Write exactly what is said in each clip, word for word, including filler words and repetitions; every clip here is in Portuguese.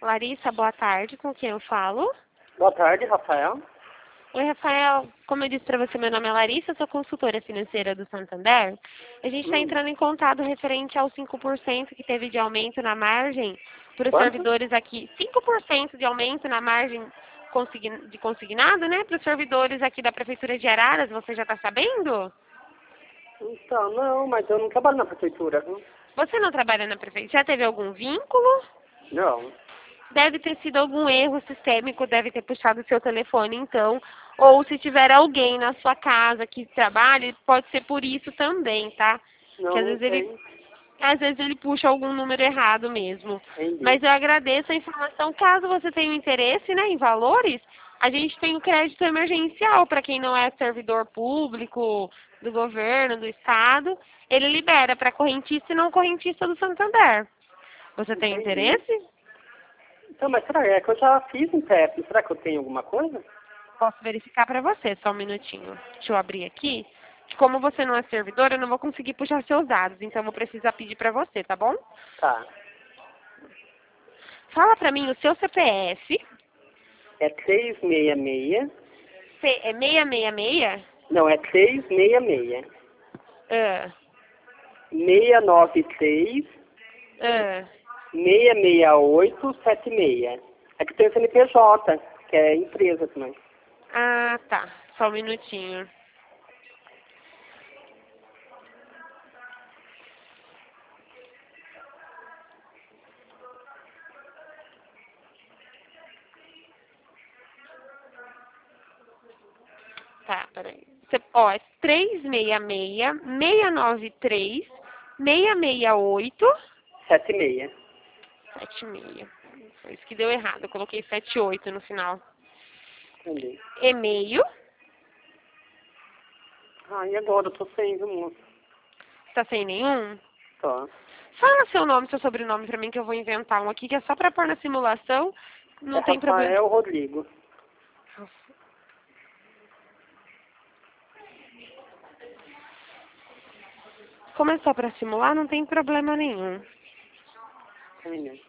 Larissa, boa tarde. Com quem eu falo? Boa tarde, Rafael. Oi, Rafael. Como eu disse para você, meu nome é Larissa, sou consultora financeira do Santander. A gente está Hum. entrando em contato referente aos cinco por cento que teve de aumento na margem para os Quanto? servidores aqui. cinco por cento de aumento na margem consign- de consignado, né? Para os servidores aqui da Prefeitura de Araras. Você já está sabendo? Então, não, mas eu não trabalho na prefeitura, viu? Você não trabalha na Prefeitura? Já teve algum vínculo? Não. Deve ter sido algum erro sistêmico, deve ter puxado o seu telefone, então. Ou se tiver alguém na sua casa que trabalhe, pode ser por isso também, tá? Não, Que às não vezes ele, tem. às vezes ele puxa algum número errado mesmo. Entendi. Mas eu agradeço a informação. Caso você tenha interesse, né, em valores, a gente tem o crédito emergencial para quem não é servidor público, do governo, do estado. Ele libera para correntista e não correntista do Santander. Você tem Entendi. interesse? Então, mas será é que eu já fiz um teste? Será que eu tenho alguma coisa? Posso verificar para você, só um minutinho. Deixa eu abrir aqui. Que como você não é servidor, eu não vou conseguir puxar seus dados, então eu vou precisar pedir para você, tá bom? Tá. Fala para mim o seu C P F. É três seis seis. C é seiscentos e sessenta e seis? Não, é três seis seis. Ah, seis nove três, ah. seis seis oito, sete seis. É que tem o C N P J, que é empresa também. Ah, tá. Só um minutinho. Tá, peraí. Você, ó, é três seis seis, seis nove três, seis seis oito, Sete seis. sete seis. Foi isso que deu errado. Eu coloquei sete oito no final. Entendi. E-mail. Ah, e agora? Eu tô sem, viu, moço? Tá sem nenhum? Tá. Fala seu nome, seu sobrenome pra mim que eu vou inventar um aqui, que é só pra pôr na simulação. Não É tem problema. Rafael Rodrigo. Como é só pra simular, não tem problema nenhum. Entendi.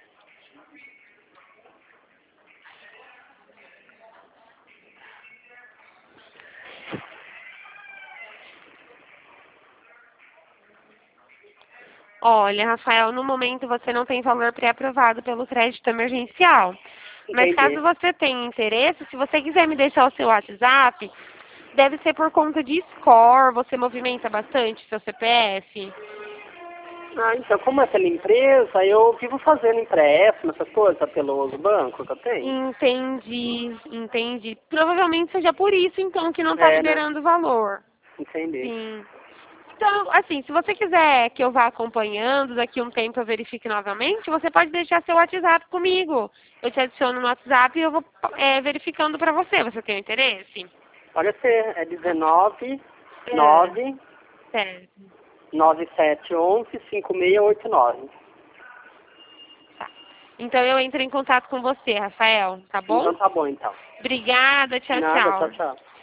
Olha, Rafael, no momento você não tem valor pré-aprovado pelo crédito emergencial. Mas caso Entendi. você tenha interesse, se você quiser me deixar o seu WhatsApp, deve ser por conta de score, você movimenta bastante seu C P F. Ah, então, como é pela empresa, eu vivo fazendo empréstimo, essas coisas, pelos bancos que eu tenho. Entendi, entendi. Provavelmente seja por isso, então, que não está É, né? liberando o valor. Entendi. Sim. Então, assim, se você quiser que eu vá acompanhando, daqui a um tempo eu verifique novamente, você pode deixar seu WhatsApp comigo. Eu te adiciono no WhatsApp e eu vou é, verificando para você. Você tem interesse? Pode ser, é dezenove, É, nove, certo. nove sete onze, cinco seis oito nove. Tá. Então eu entro em contato com você, Rafael, tá bom? Então tá bom, então. Obrigada, tchau, Nada, tchau, tchau. tchau.